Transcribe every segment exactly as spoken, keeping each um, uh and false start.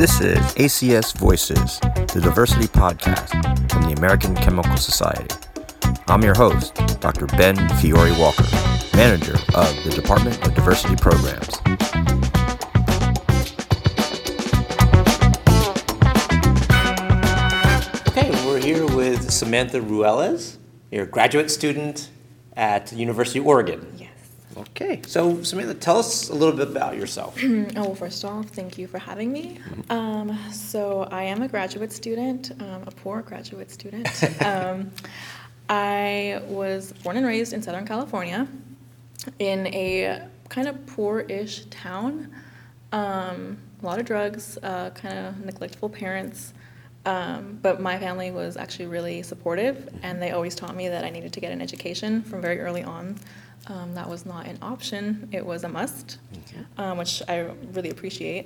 This is A C S Voices, the diversity podcast from the American Chemical Society. I'm your host, Doctor Ben Fiore Walker, manager of the Department of Diversity Programs. Okay, we're here with Samantha Ruelas. You're a graduate student at the University of Oregon. Yes. Okay, so Samantha, tell us a little bit about yourself. Oh, well, first off, thank you for having me. Um, so I am a graduate student, um, a poor graduate student. um, I was born and raised in Southern California in a kind of poor-ish town. Um, a lot of drugs, uh, kind of neglectful parents. Um, but my family was actually really supportive, and they always taught me that I needed to get an education from very early on. Um, that was not an option, it was a must, um, which I really appreciate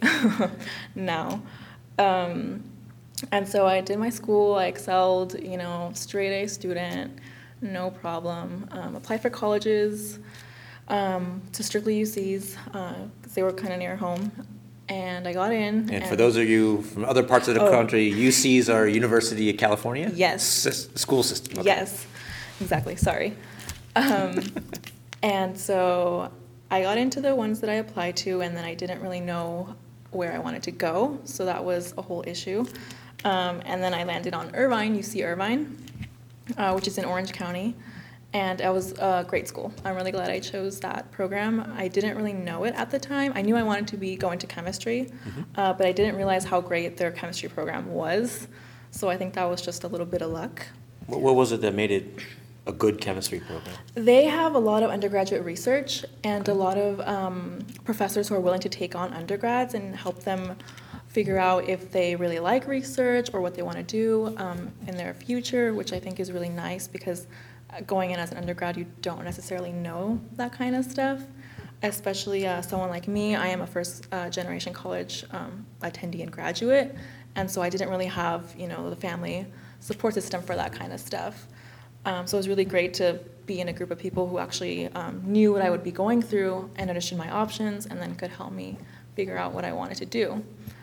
now. Um, and so I did my school, I excelled, you know, straight A student, no problem. Um, applied for colleges, um, to strictly U Cs, because uh, they were kind of near home. And I got in. And, and for those of you from other parts of the oh. country, U Cs are University of California? Yes. Sys- school system. Okay. Yes, exactly, sorry. Um, and so I got into the ones that I applied to, and then I didn't really know where I wanted to go, so that was a whole issue. Um, and then I landed on Irvine, U C Irvine, uh, which is in Orange County. And it was a great school. I'm really glad I chose that program. I didn't really know it at the time. I knew I wanted to be going to chemistry, mm-hmm. uh, but I didn't realize how great their chemistry program was. So I think that was just a little bit of luck. What, what was it that made it a good chemistry program? They have a lot of undergraduate research and a lot of um, professors who are willing to take on undergrads and help them figure out if they really like research or what they want to do um, in their future, which I think is really nice because going in as an undergrad, you don't necessarily know that kind of stuff, especially uh, someone like me. I am a first uh, generation college um, attendee and graduate, and so I didn't really have, you know, the family support system for that kind of stuff. Um, so it was really great to be in a group of people who actually um, knew what I would be going through and understood my options and then could help me figure out what I wanted to do.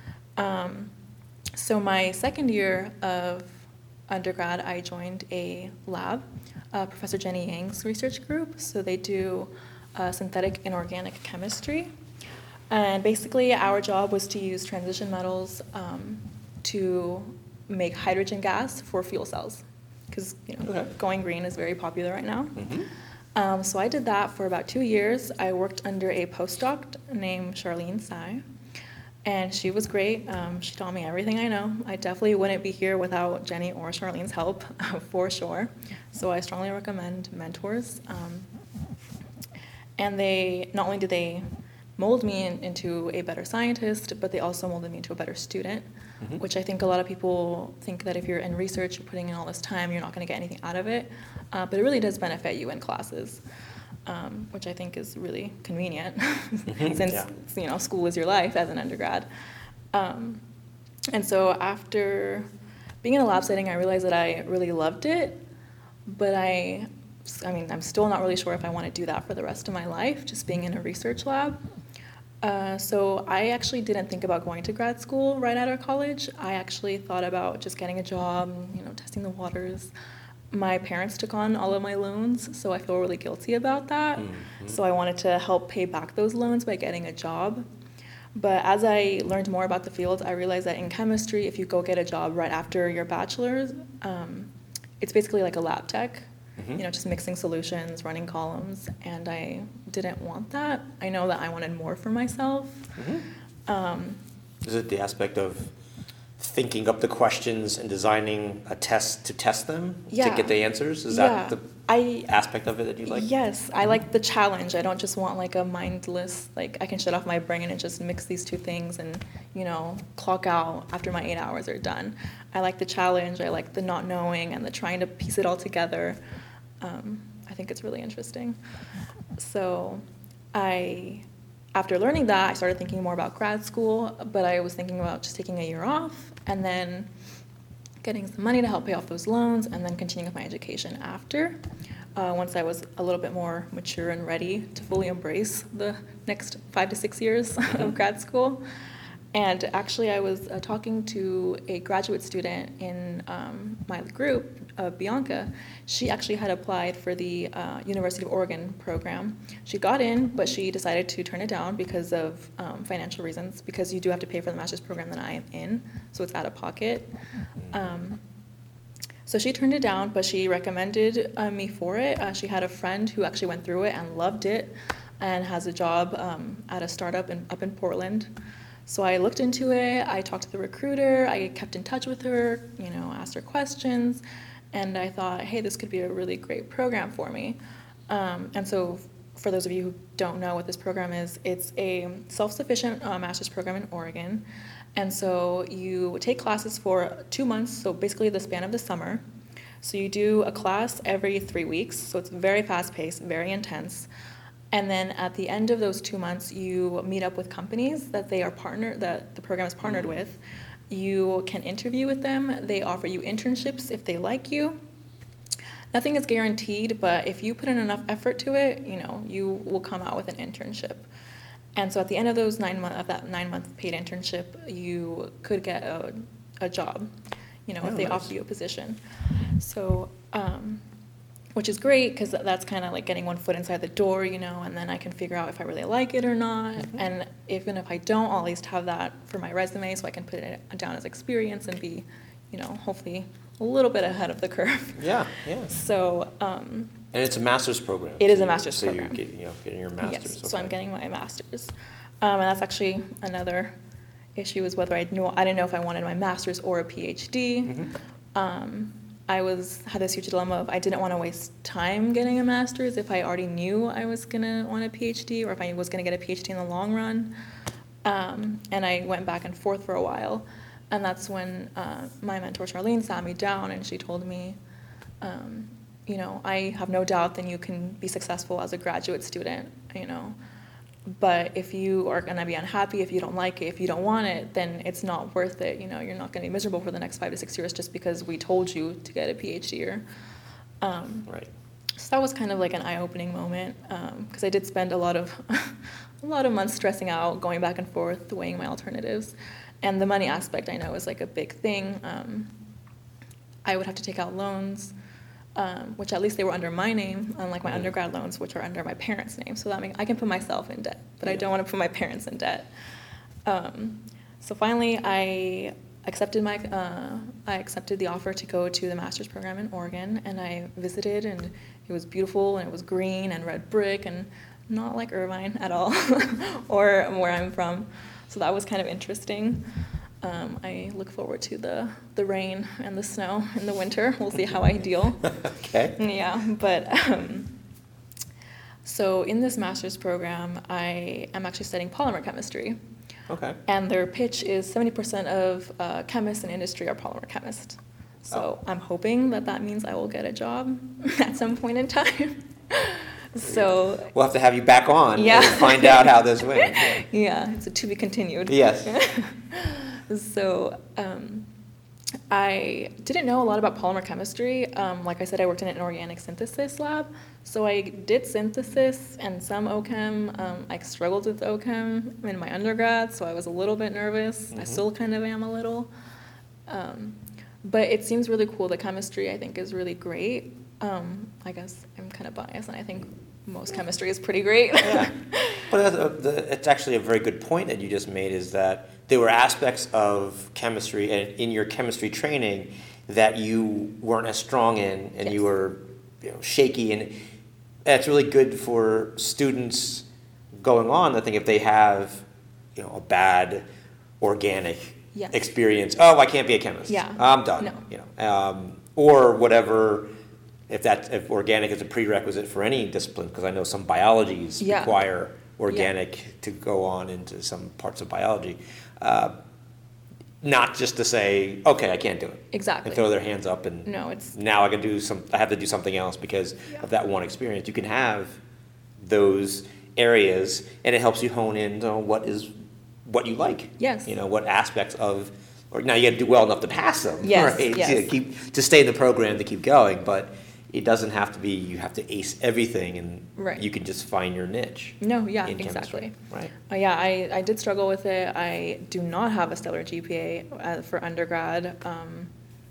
Um, so my second year of undergrad, I joined a lab, uh, Professor Jenny Yang's research group. So they do uh, synthetic inorganic chemistry. And basically our job was to use transition metals um, to make hydrogen gas for fuel cells. Because you know, okay. going green is very popular right now. Mm-hmm. Um, so I did that for about two years. I worked under a postdoc named Charlene Tsai. And she was great. Um, she taught me everything I know. I definitely wouldn't be here without Jenny or Charlene's help, for sure. So I strongly recommend mentors. Um, and they, not only did they mold me in, into a better scientist, but they also molded me into a better student, mm-hmm. which I think a lot of people think that if you're in research, you're putting in all this time, you're not going to get anything out of it. Uh, but it really does benefit you in classes. Um, which I think is really convenient since yeah. you know school is your life as an undergrad. Um, and so after being in a lab setting, I realized that I really loved it, but I, I mean, I'm still not really sure if I want to do that for the rest of my life, just being in a research lab. Uh, so I actually didn't think about going to grad school right out of college. I actually thought about just getting a job, you know, testing the waters. My parents took on all of my loans, so I feel really guilty about that. Mm-hmm. So I wanted to help pay back those loans by getting a job. But as I learned more about the field, I realized that in chemistry, if you go get a job right after your bachelor's, um, it's basically like a lab tech, mm-hmm. you know, just mixing solutions, running columns, and I didn't want that. I know that I wanted more for myself. Mm-hmm. Um, Is it the aspect of thinking up the questions and designing a test to test them yeah. to get the answers? Is yeah. that the I, aspect of it that you like? Yes, I like the challenge. I don't just want like a mindless, like I can shut off my brain and just mix these two things and, you know, clock out after my eight hours are done. I like the challenge. I like the not knowing and the trying to piece it all together. Um, I think it's really interesting. So I... After learning that, I started thinking more about grad school, but I was thinking about just taking a year off and then getting some money to help pay off those loans and then continuing with my education after, uh, once I was a little bit more mature and ready to fully embrace the next five to six years of grad school. and actually, I was uh, talking to a graduate student in um, my group, uh, Bianca. She actually had applied for the uh, University of Oregon program. She got in, but she decided to turn it down because of um, financial reasons, because you do have to pay for the master's program that I am in, so it's out of pocket. Um, so she turned it down, but she recommended uh, me for it. Uh, she had a friend who actually went through it and loved it and has a job um, at a startup in, up in Portland. So I looked into it, I talked to the recruiter, I kept in touch with her, you know, asked her questions, and I thought, hey, this could be a really great program for me. Um, and so for those of you who don't know what this program is, it's a self-sufficient uh, master's program in Oregon. And so you take classes for two months, so basically the span of the summer. So you do a class every three weeks, so it's very fast-paced, very intense. And then at the end of those two months, you meet up with companies that they are partner that the program is partnered with. You can interview with them. They offer you internships if they like you. Nothing is guaranteed, but if you put in enough effort to it, you know, you will come out with an internship. And so at the end of those nine month of that nine month paid internship, you could get a a job, you know, oh, if they nice. offer you a position. So. Um, Which is great, because that's kind of like getting one foot inside the door, you know, and then I can figure out if I really like it or not. Mm-hmm. And even if I don't, I'll at least have that for my resume, so I can put it down as experience and be, you know, hopefully a little bit ahead of the curve. Yeah, yeah. So. Um, and it's a master's program. It is so a master's so program. So you're getting, you know, getting your master's. Yes, okay. so I'm getting my master's. Um, and that's actually another issue, is whether I knew, I didn't know if I wanted my master's or a PhD. Mm-hmm. Um, I was had this huge dilemma of I didn't want to waste time getting a master's if I already knew I was going to want a PhD, or if I was going to get a PhD in the long run. Um, and I went back and forth for a while. And that's when uh, my mentor, Charlene, sat me down and she told me, um, you know, I have no doubt that you can be successful as a graduate student, you know. But if you are going to be unhappy, if you don't like it, if you don't want it, then it's not worth it. You know, you're not going to be miserable for the next five to six years just because we told you to get a PhD. Or, um, right. So that was kind of like an eye-opening moment, because um, I did spend a lot of a lot of months stressing out, going back and forth, weighing my alternatives, and the money aspect I know is like a big thing. Um, I would have to take out loans. Um, which at least they were under my name, unlike my mm-hmm. undergrad loans, which are under my parents' name. So that means I can put myself in debt, but yeah. I don't want to put my parents in debt. Um, so finally, I accepted my uh, I accepted the offer to go to the master's program in Oregon, and I visited, and it was beautiful, and it was green and red brick, and not like Irvine at all, or where I'm from. So that was kind of interesting. Um, I look forward to the, the rain and the snow in the winter. We'll see how I deal. Okay. Yeah, but um, so in this master's program, I am actually studying polymer chemistry. Okay. And their pitch is seventy percent of uh, chemists in industry are polymer chemists. So oh. I'm hoping that that means I will get a job at some point in time. So we'll have to have you back on yeah. and find out how this went. Yeah, yeah, it's a to be continued. Yes. So um, I didn't know a lot about polymer chemistry. Um, like I said, I worked in an organic synthesis lab. So I did synthesis and some O Chem. Um, I struggled with O Chem in my undergrad, so I was a little bit nervous. Mm-hmm. I still kind of am a little. Um, but it seems really cool. The chemistry, I think, is really great. Um, I guess I'm kind of biased, and I think most chemistry is pretty great. Yeah. But uh, the, it's actually a very good point that you just made, is that there were aspects of chemistry and in your chemistry training that you weren't as strong in, and yes. you were you know, shaky, and it's really good for students going on. I think if they have you know a bad organic yes. experience, oh, I can't be a chemist. Yeah. I'm done. No. You know, um, or whatever. If that if organic is a prerequisite for any discipline, because I know some biologies yeah. require organic yeah. to go on into some parts of biology. Uh, not just to say, okay, I can't do it. Exactly. And throw their hands up and no, it's now I can do some. I have to do something else because yeah. of that one experience. You can have those areas, and it helps you hone in on what is what you like. Yes. You know what aspects of. Or now you got to do well enough to pass them. Yes. Right? Yes. To keep to stay in the program to keep going, but. it doesn't have to be you have to ace everything and Right. you can just find your niche. No, yeah, in exactly. chemistry, right? Uh, yeah, I, I did struggle with it. I do not have a stellar G P A uh, for undergrad. Um,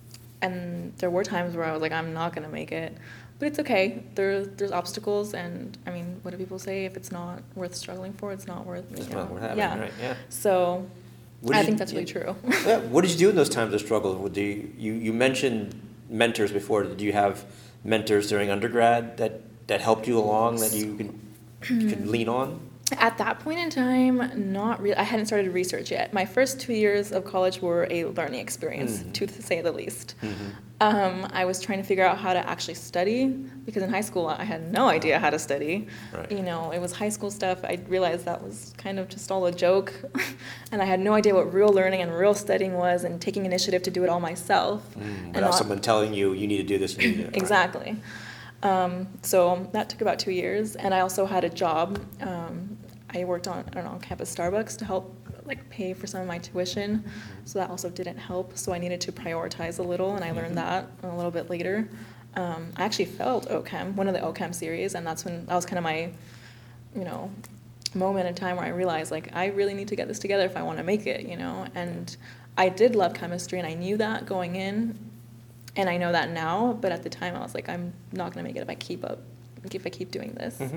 and there were times where I was like, I'm not going to make it. But it's okay. There, there's obstacles. And, I mean, what do people say? If it's not worth struggling for, it's not worth, It's you not know. worth having, yeah. right? Yeah. So What I did think you- that's really true. Yeah, what did you do in those times of struggle? Would you, you you mentioned mentors before. Did you have mentors during undergrad that, that helped you along that you could, you could lean on? At that point in time, not really. I hadn't started research yet. My first two years of college were a learning experience, Mhm. to say the least. Mm-hmm. Um, I was trying to figure out how to actually study because in high school I had no idea how to study. Right. You know, it was high school stuff. I realized that was kind of just all a joke, and I had no idea what real learning and real studying was, and taking initiative to do it all myself. Mm, and without not- someone telling you, you need to do this, you need to do that. Right. Exactly. Um, so that took about two years, and I also had a job. Um, I worked on an on-campus Starbucks to help like pay for some of my tuition, so that also didn't help. So I needed to prioritize a little, and I learned that a little bit later. Um, I actually failed O Chem, one of the O Chem series, and that's when that was kind of my, you know, moment in time where I realized like I really need to get this together if I want to make it, you know. And I did love chemistry, and I knew that going in. And I know that now, but at the time I was like, I'm not gonna make it if I keep up, if I keep doing this. Mm-hmm.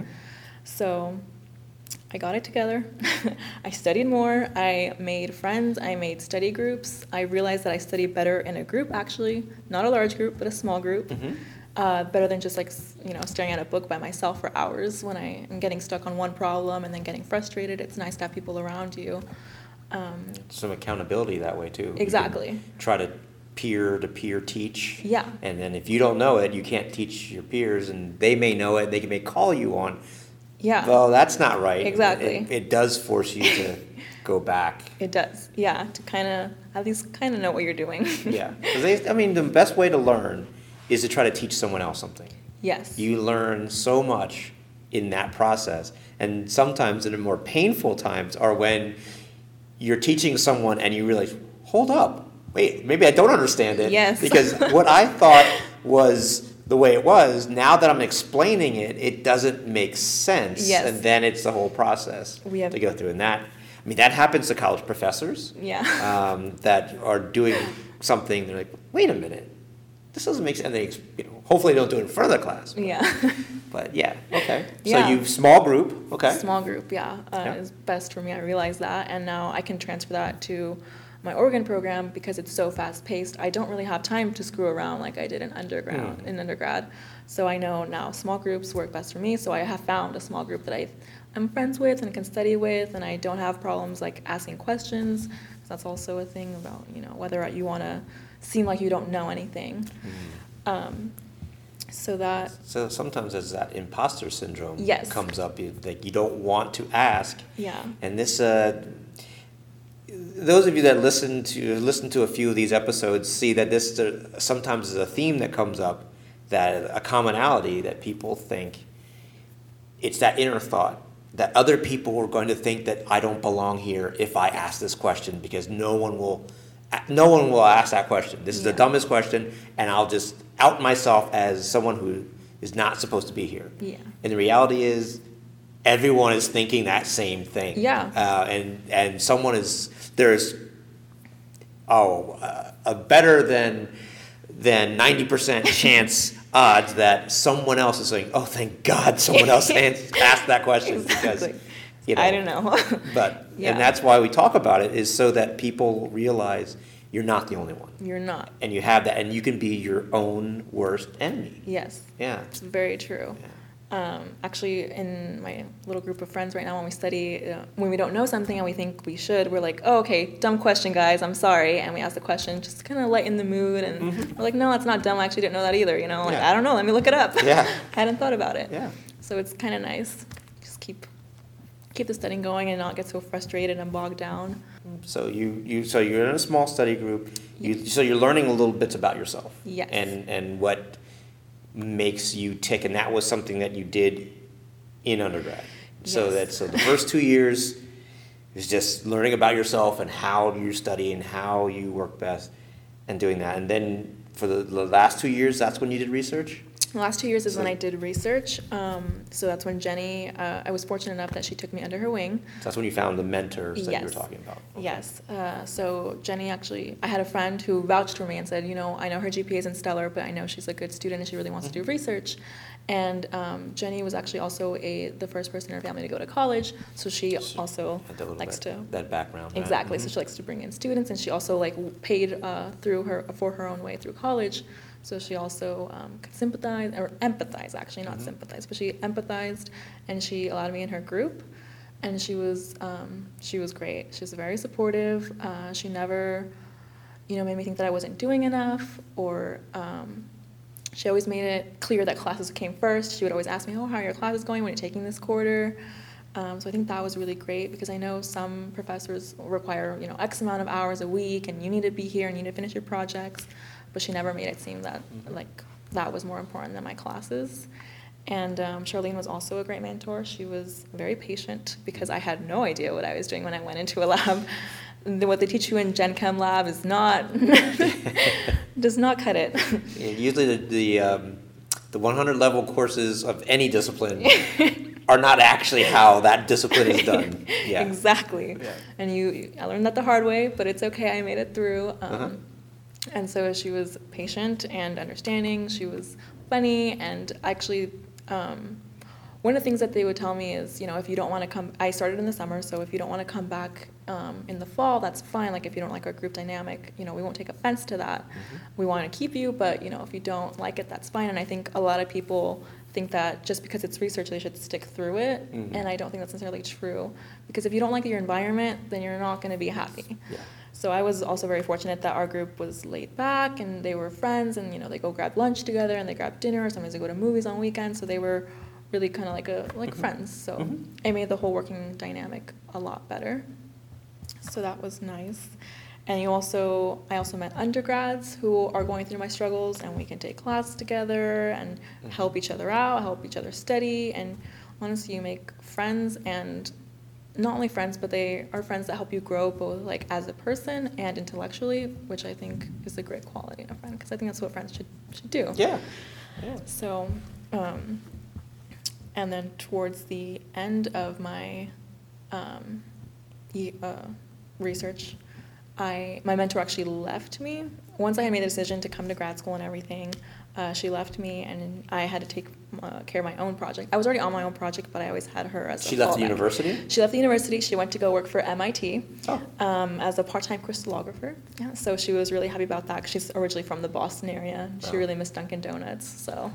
So I got it together. I studied more. I made friends. I made study groups. I realized that I study better in a group, actually, not a large group, but a small group. Mm-hmm. Uh, better than just like s- you know staring at a book by myself for hours when I am getting stuck on one problem and then getting frustrated. It's nice to have people around you. Um, Some accountability that way too. You can Exactly. try to peer-to-peer teach. Yeah. And then if you don't know it, you can't teach your peers, and they may know it. They can may call you on. yeah. Well, that's not right. Exactly. It, it does force you to go back. It does, yeah, to kind of, at least kind of know what you're doing. Yeah. 'Cause they, I mean, the best way to learn is to try to teach someone else something. Yes. You learn so much in that process. And sometimes, in the more painful times, are when you're teaching someone and you realize, hold up, wait, maybe I don't understand it. Yes. Because what I thought was the way it was, now that I'm explaining it, it doesn't make sense. Yes. And then it's the whole process We have- to go through. And that, I mean, that happens to college professors Yeah. um, that are doing something. They're like, wait a minute, this doesn't make sense. And they, you know, hopefully they don't do it in front of the class. Yeah. But yeah, okay. So Yeah. you small group, okay. Small group, yeah, uh, Yeah. is best for me. I realize that, and now I can transfer that to my Oregon program because it's so fast paced. I don't really have time to screw around like I did in undergrad. Mm. In undergrad, so I know now small groups work best for me. So I have found a small group that I, I'm friends with and can study with, and I don't have problems like asking questions. That's also a thing about you know whether you want to seem like you don't know anything. Mm. Um, so that So sometimes as that imposter syndrome Yes. comes up, you, like you don't want to ask. yeah. And this, uh, those of you that listen to listen to a few of these episodes see that this uh, sometimes is a theme that comes up, that a commonality that people think. It's that inner thought that other people are going to think that I don't belong here if I ask this question because no one will, no one will ask that question. This is the Yeah. dumbest question, and I'll just out myself as someone who is not supposed to be here. Yeah. And the reality is, everyone is thinking that same thing. Yeah. Uh, and and someone is there's oh uh, a better than than ninety percent chance odds that someone else is saying, oh, thank God, someone else ans- asked that question because Exactly. you know. I don't know. But Yeah. and that's why we talk about it is so that people realize you're not the only one, You're not. and you have that, and you can be your own worst enemy. Yes. Yeah. It's very true. Yeah. Um, actually, in my little group of friends right now, when we study, uh, when we don't know something and we think we should, we're like, oh, okay, dumb question, guys, I'm sorry. And we ask the question just to kind of lighten the mood. And Mhm. we're like, no, that's not dumb. I actually didn't know that either. You know, like, Yeah. I don't know. Let me look it up. Yeah. I hadn't thought about it. Yeah. So it's kind of nice. Just keep keep the studying going and not get so frustrated and bogged down. So you, you so you're in a small study group. You so you're learning a little bits about yourself. Yes. And and what makes you tick, and that was something that you did in undergrad. So Yes. that so the first two years is just learning about yourself and how you study and how you work best, and doing that. And then for the, the last two years, that's when you did research. The last two years is So- when I did research. Um, so that's when Jenny, uh, I was fortunate enough that she took me under her wing. So that's when you found the mentors that you were Yes. talking about. Okay. Yes. Uh, so Jenny actually, I had a friend who vouched for me and said, you know, I know her G P A isn't stellar, but I know she's a good student and she really wants Mm-hmm. to do research. And um, Jenny was actually also a the first person in her family to go to college, so she She also Had that little likes bit- to that background. right? exactly. So Mhm. she likes to bring in students, and she also like paid uh, through her for her own way through college. So she also um, could sympathize or empathize, actually, not Mhm. sympathize, but she empathized, and she allowed me in her group, and she was um, she was great. She was very supportive. Uh, she never, you know, made me think that I wasn't doing enough, or um, she always made it clear that classes came first. She would always ask me, "Oh, how are your classes going? When you're taking this quarter?" Um, so I think that was really great, because I know some professors require, you know, X amount of hours a week, and you need to be here and you need to finish your projects. But she never made it seem that Mhm. like that was more important than my classes. And um, Charlene was also a great mentor. She was very patient, because I had no idea what I was doing when I went into a lab. The- What they teach you in Gen Chem lab is not does not cut it. Yeah, usually the the, um, the one hundred level courses of any discipline are not actually how that discipline is done. Yeah. Exactly. Yeah. And you, I learned that the hard way, but it's okay. I made it through. Um, Uh-huh. And so she was patient and understanding. She was funny, and actually, um, one of the things that they would tell me is, you know, if you don't want to come, I started in the summer, so if you don't want to come back um, in the fall, that's fine. Like, if you don't like our group dynamic, you know, we won't take offense to that. Mhm. We want to keep you, but, you know, if you don't like it, that's fine. And I think a lot of people think that just because it's research, they should stick through it. Mhm. And I don't think that's necessarily true. Because if you don't like your environment, then you're not going to be happy. Yeah. So I was also very fortunate that our group was laid back, and they were friends, and, you know, they go grab lunch together, and they grab dinner. Sometimes they go to movies on weekends. So they were really kind of like a like Mhm. friends. So Mhm. it made the whole working dynamic a lot better. So that was nice. And you also, I also met undergrads who are going through my struggles, and we can take classes together and Mhm. help each other out, help each other study, and honestly, you make friends, and not only friends, but they are friends that help you grow both like as a person and intellectually, which I think is a great quality in a friend, because I think that's what friends should should do. Yeah. Yeah. So, um, and then towards the end of my um, e- uh, research, I my mentor actually left me. Once I had made the decision to come to grad school and everything, uh, she left me, and I had to take uh, care of my own project. I was already on my own project, but I always had her as a She left the fallback. university? She left the university. She went to go work for M I T Oh. um, as a part-time crystallographer. Yeah, so she was really happy about that, 'cause she's originally from the Boston area. She Oh. really missed Dunkin' Donuts. So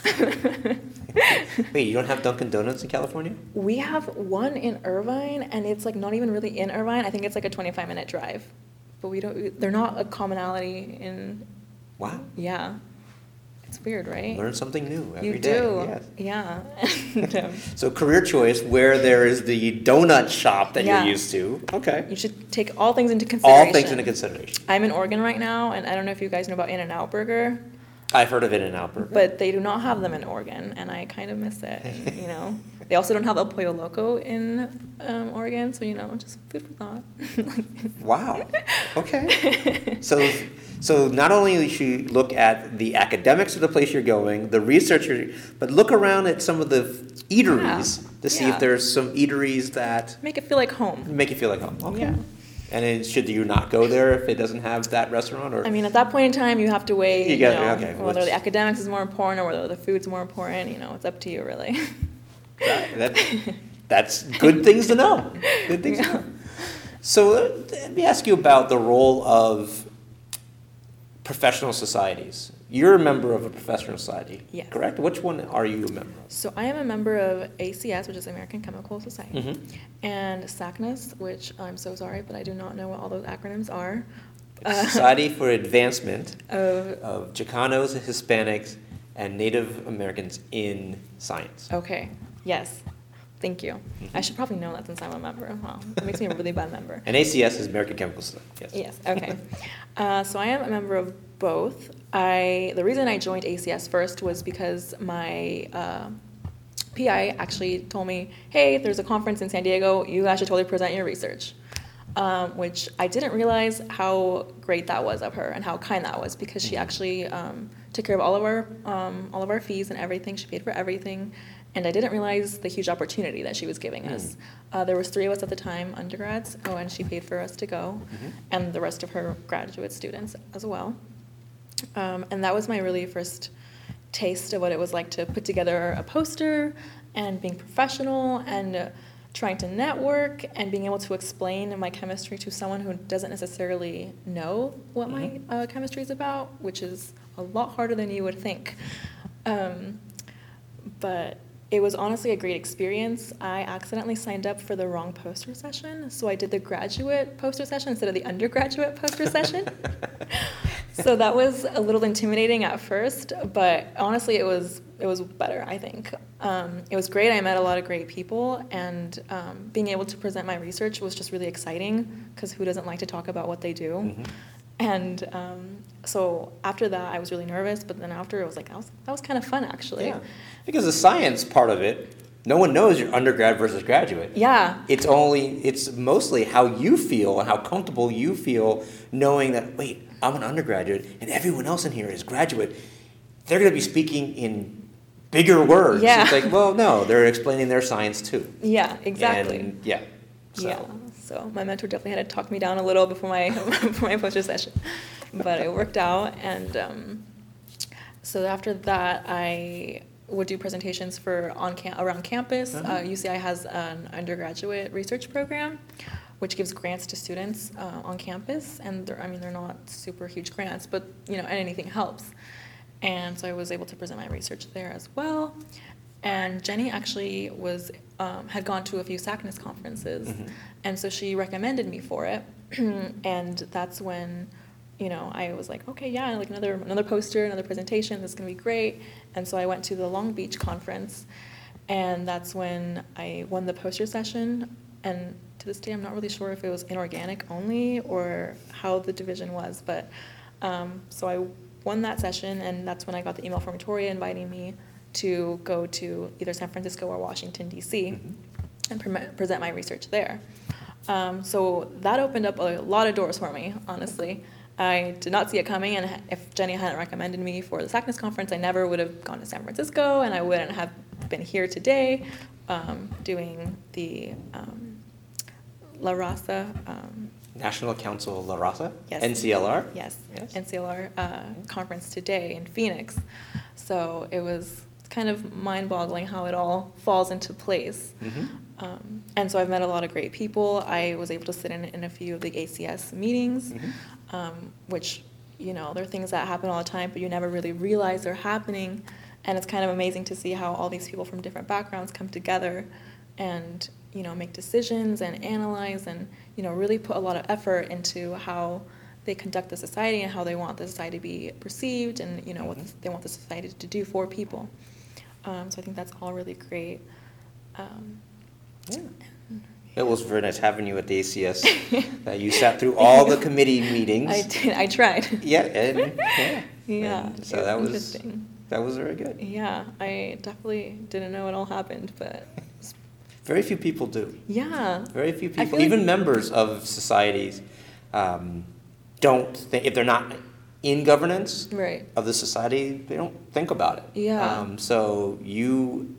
Wait, you don't have Dunkin' Donuts in California? we have one in Irvine, and it's like not even really in Irvine. I think it's like a twenty-five minute drive, but we don't. They're not a commonality in. Wow. Yeah, it's weird, right? Learn something new every you day. do, Yes. yeah. And, um, So career choice, where there is the donut shop that Yeah. you're used to. Okay. you should take all things into consideration. All things into consideration. I'm in Oregon right now, and I don't know if you guys know about In-N-Out Burger. I've heard of In-N-Out Burger. But they do not have them in Oregon, and I kind of miss it. And, you know, they also don't have El Pollo Loco in um, Oregon, so you know, just food for thought. Wow. Okay. So, so not only should you look at the academics of the place you're going, the researcher, but look around at some of the eateries Yeah. to see Yeah. if there's some eateries that Make it feel like home. make you feel like home. Okay. Yeah. And then should you not go there if it doesn't have that restaurant, or I mean, at that point in time, you have to weigh, You you, gotta- know, okay, whether which- the academics is more important or whether the food's more important. You know, it's up to you, really. that, that, that's good things to know. Good things to Yeah. know. So uh, let me ask you about the role of professional societies. You're a member of a professional society, Yes. correct? Which one are you a member of? So I am a member of A C S, which is American Chemical Society, Mhm. and S A C N A S, which I'm so sorry, but I do not know what all those acronyms are. Uh, Society for Advancement Of of Chicanos, Hispanics, and Native Americans in Science. Okay, yes, thank you. I should probably know that since I'm a member. Wow, that makes me a really bad member. And A C S is American Chemical Society, yes. Yes, okay. Uh, so I am a member of both. I, the reason I joined A C S first was because my uh, P I actually told me, hey, there's a conference in San Diego, you guys should totally present your research. Um, which I didn't realize how great that was of her and how kind that was, because she actually um, took care of all of our um, all of our fees and everything. She paid for everything, and I didn't realize the huge opportunity that she was giving mm. us. Uh, there was three of us at the time, undergrads. Oh, and she paid for us to go, mm-hmm. and the rest of her graduate students as well. Um, and that was my really first taste of what it was like to put together a poster and being professional and uh, trying to network and being able to explain my chemistry to someone who doesn't necessarily know what mm-hmm. my uh, chemistry is about, which is a lot harder than you would think. Um, but it was honestly a great experience. I accidentally signed up for the wrong poster session, so I did the graduate poster session instead of the undergraduate poster session. So that was a little intimidating at first, but honestly, it was it was better, I think. Um, it was great. I met a lot of great people, and um, being able to present my research was just really exciting, because who doesn't like to talk about what they do? Mm-hmm. And um, so after that, I was really nervous, but then after, it was like, that was, that was kind of fun, actually. Yeah, because the science part of it, no one knows you're undergrad versus graduate. Yeah. It's only, it's mostly how you feel and how comfortable you feel knowing that, wait, I'm an undergraduate and everyone else in here is graduate. They're going to be speaking in bigger words. Yeah. It's like, well, no, they're explaining their science too. Yeah, exactly. And yeah. So. Yeah. So my mentor definitely had to talk me down a little before my before my poster session, but it worked out. And um, so after that, I would do presentations for on cam- around campus. Uh-huh. Uh, U C I has an undergraduate research program, which gives grants to students uh, on campus. And they're, I mean, they're not super huge grants, but you know, anything helps. And so I was able to present my research there as well. And Jenny actually was um, had gone to a few S A C N S conferences, mm-hmm. and so she recommended me for it. And that's when, you know, I was like, okay, yeah, like another another poster, another presentation. This is gonna be great. And so I went to the Long Beach conference, and that's when I won the poster session. And to this day, I'm not really sure if it was inorganic only or how the division was, but um, so I won that session, and that's when I got the email from Victoria inviting me to go to either San Francisco or Washington, D C, mm-hmm. and pre- present my research there. Um, so that opened up a lot of doors for me, honestly. I did not see it coming, and if Jenny hadn't recommended me for the S A C N S conference, I never would have gone to San Francisco, and I wouldn't have been here today um, doing the um, La Raza. Um, National Council La Raza? Yes. N C L R? Yes, yes. N C L R uh, conference today in Phoenix. So it was kind of mind-boggling how it all falls into place. Mm-hmm. Um, and so I've met a lot of great people. I was able to sit in, in a few of the A C S meetings, mm-hmm. um, which, you know, there are things that happen all the time, but you never really realize they're happening. And it's kind of amazing to see how all these people from different backgrounds come together and, you know, make decisions and analyze and, you know, really put a lot of effort into how they conduct the society and how they want the society to be perceived and, you know, mm-hmm. what they want the society to do for people. Um, so I think that's all really great. Um, yeah. It was very nice having you at the A C S. uh, you sat through all the committee meetings. I did. I tried. Yeah, and yeah. Yeah. And so that was that was very good. Yeah, I definitely didn't know it all happened, but very few people do. Yeah. Very few people, even like members of societies, um, don't think if they're not in governance right. of the society, they don't think about it. Yeah. Um, so you,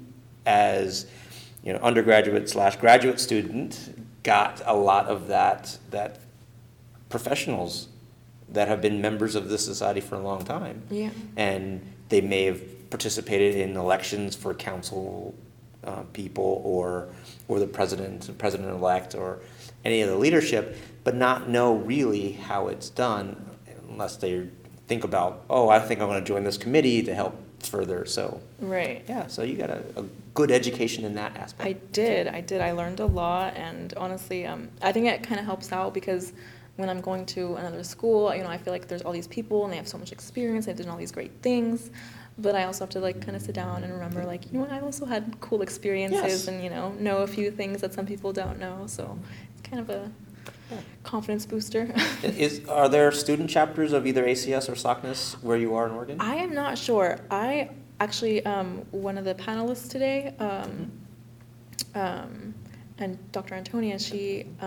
as you know, undergraduate slash graduate student, got a lot of that that professionals that have been members of this society for a long time. Yeah. And they may have participated in elections for council uh, people or or the president, president-elect, or any of the leadership, but not know really how it's done unless they think about, oh, I think I'm going to join this committee to help further. So right. Yeah, so you got a, a good education in that aspect. I did. I did. I learned a lot, and honestly, um, I think it kind of helps out because when I'm going to another school, you know, I feel like there's all these people and they have so much experience, they've done all these great things, but I also have to like kind of sit down and remember like, you know what, I also had cool experiences yes. and, you know, know a few things that some people don't know. So it's kind of a confidence booster. Is are there student chapters of either A C S or S A C N S where you are in Oregon? I am not sure. I actually, um, one of the panelists today, um, um, and Doctor Antonia, she um,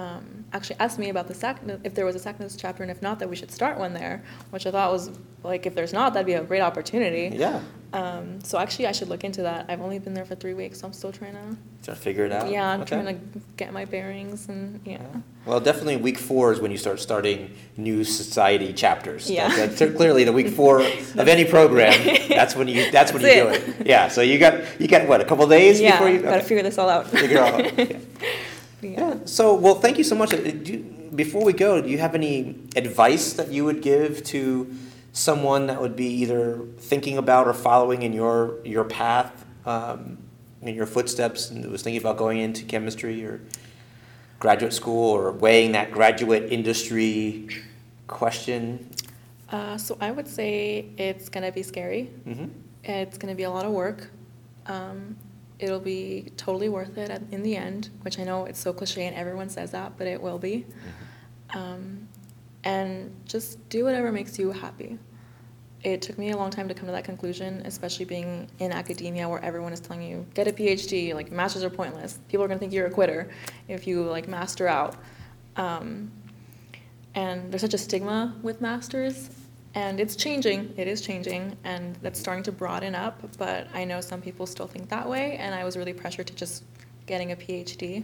actually asked me about the S A C N A, if there was a S A C N A S chapter, and if not, that we should start one there, which I thought was, like, if there's not, that'd be a great opportunity. Yeah. Um, so actually, I should look into that. I've only been there for three weeks, so I'm still trying to, Trying to figure it out? yeah, I'm Okay. trying to get my bearings, and, yeah. Well, definitely week four is when you start starting new society chapters. Yeah. That's, that's clearly the week four of any program. That's when you. That's when That's you do it. it. Yeah. So you got you got what, a couple days Yeah, before you gotta okay. figure this all out. figure it all out. Yeah. Yeah. Yeah. So, well, thank you so much. Uh, Do you, before we go, do you have any advice that you would give to someone that would be either thinking about or following in your your path, um, in your footsteps, and was thinking about going into chemistry or graduate school, or weighing that graduate industry question? Uh, so I would say it's gonna be scary. Mm-hmm. It's gonna be a lot of work. Um, it'll be totally worth it at, in the end, which I know it's so cliche and everyone says that, but it will be. Um, and just do whatever makes you happy. It took me a long time to come to that conclusion, especially being in academia where everyone is telling you, get a PhD, like masters are pointless. People are gonna think you're a quitter if you like master out. Um, and there's such a stigma with masters, and it's changing, it is changing, and that's starting to broaden up, but I know some people still think that way, and I was really pressured to just getting a PhD.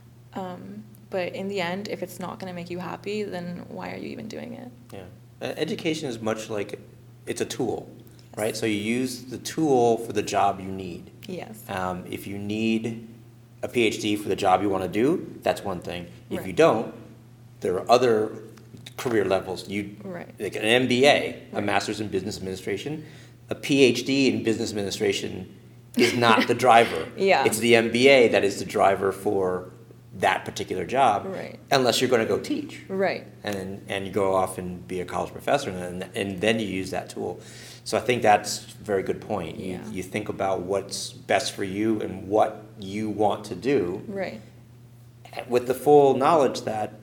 Um, but in the end, if it's not gonna make you happy, then why are you even doing it? Yeah. Uh, Education is much like, it's a tool, right? So you use the tool for the job you need. Yes. Um, if you need a PhD for the job you want to do, that's one thing. If Right. you don't, there are other career levels. You Right. like an M B A, a Right. Master's in Business Administration. A PhD in Business Administration is not the driver. Yeah. It's the M B A that is the driver for that particular job. Right. Unless you're going to go teach. Right. And and you go off and be a college professor, and and then you use that tool. So I think that's a very good point. You Yeah. you think about what's best for you and what you want to do, Right. with the full knowledge that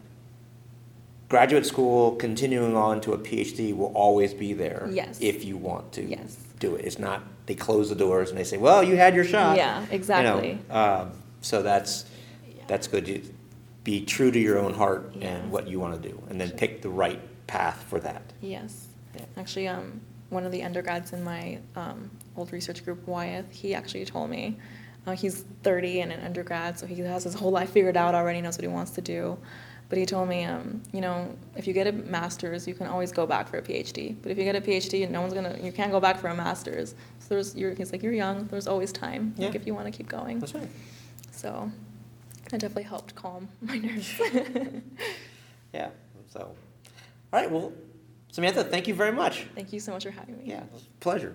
graduate school continuing on to a PhD will always be there. Yes. If you want to Yes. do it. It's not they close the doors and they say, well, you had your shot. Yeah, exactly. You know, um, so that's that's good. You be true to your own heart Yeah. and what you want to do, and then pick the right path for that. Yes. Yeah. Actually, um, one of the undergrads in my um, old research group, Wyeth, he actually told me, uh, he's thirty and an undergrad, so he has his whole life figured out already, knows what he wants to do. But he told me, um, you know, if you get a master's, you can always go back for a PhD. But if you get a PhD, no one's gonna, you can't go back for a master's. So there's, you're, he's like, you're young, there's always time, like Yeah. if you want to keep going. That's right. So that definitely helped calm my nerves. Yeah. So, all right. Well, Samantha, thank you very much. Thank you so much for having me. Yeah, it was a pleasure.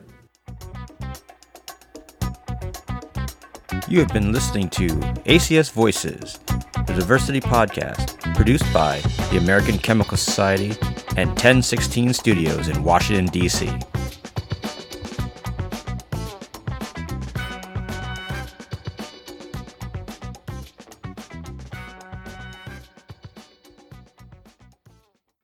You have been listening to A C S Voices, the diversity podcast produced by the American Chemical Society and ten sixteen Studios in Washington, D C